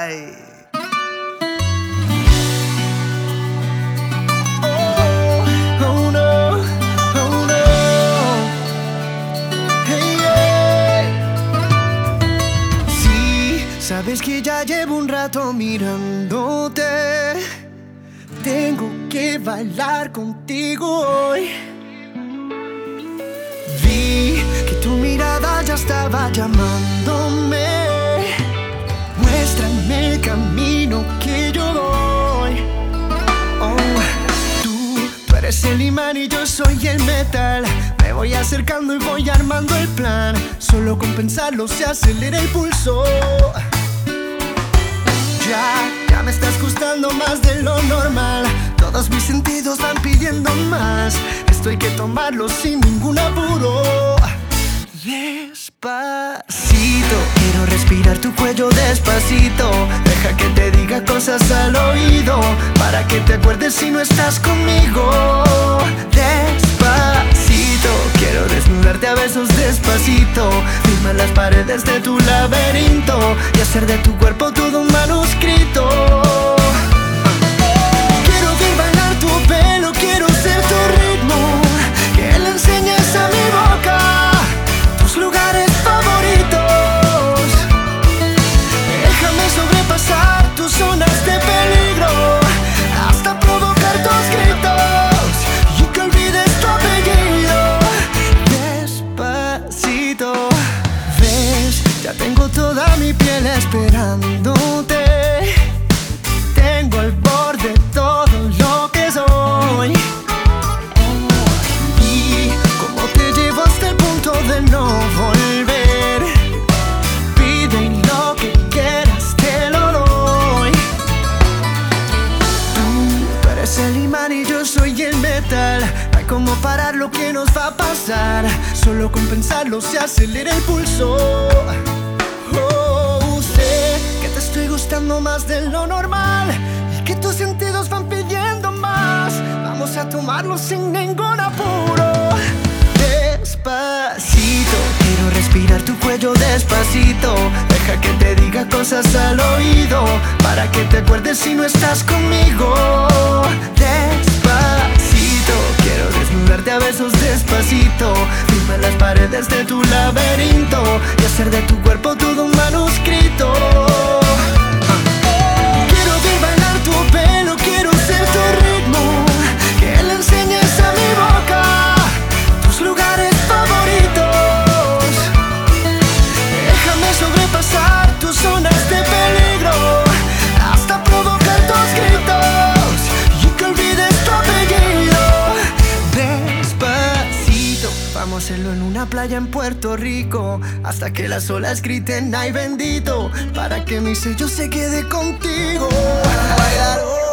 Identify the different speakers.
Speaker 1: Ay. Oh no, oh no. Hey, yeah. Sí, sabes que ya llevo un rato mirándote. Tengo que bailar contigo hoy. Vi que tu mirada ya estaba llamándome. Muéstrame el camino que yo voy. Oh, tú eres el imán y yo soy el metal. Me voy acercando y voy armando el plan. Solo con pensarlo se acelera el pulso. Ya me estás gustando más de lo normal. Todos mis sentidos van pidiendo más. Esto hay que tomarlo sin ningún apuro. Despacito, quiero respirar tu cuello despacito. Deja que te diga cosas al oído, para que te acuerdes si no estás conmigo. Despacito, quiero desnudarte a besos despacito. Firma las paredes de tu laberinto y hacer de tu cuerpo todo un manuscrito. Quiero ver bailar tu pelo, quiero ser tu ritmo. Que le enseñes a mi boca tus lugares favoritos. Déjame sobrepasar tus zonas de peligro, hasta provocar tus gritos y que olvides tu apellido. Despacito, ves, ya tengo toda mi piel esperándote. Tengo al borde todo lo que soy. Y como te llevo hasta el punto de no volver. Pide y lo que quieras te lo doy. Tú eres el imán y yo soy el metal. No hay como parar lo que nos va a pasar. Solo con pensarlo se acelera el pulso. Oh, sé que te estoy gustando más de lo normal y que tus sentidos van pidiendo más. Vamos a tomarlo sin ningún apuro. Despacito, quiero respirar tu cuello despacito. Deja que te diga cosas al oído, para que te acuerdes si no estás conmigo. Despacito, quiero desnudarte a besos despacito. Firma las paredes de tu laberinto y hacer de tu cuerpo todo un manuscrito. Quiero ver bailar tu pelo, quiero ser tu ritmo. Que le enseñes a mi boca tus lugares favoritos. Déjame sobrepasar tus zonas de peligro, hasta provocar tus gritos y que olvides tu apellido. Despacito, vamos a hacerlo en una playa en Puerto Rico, hasta que las olas griten ay bendito, para que mi sello se quede contigo. Para bailar,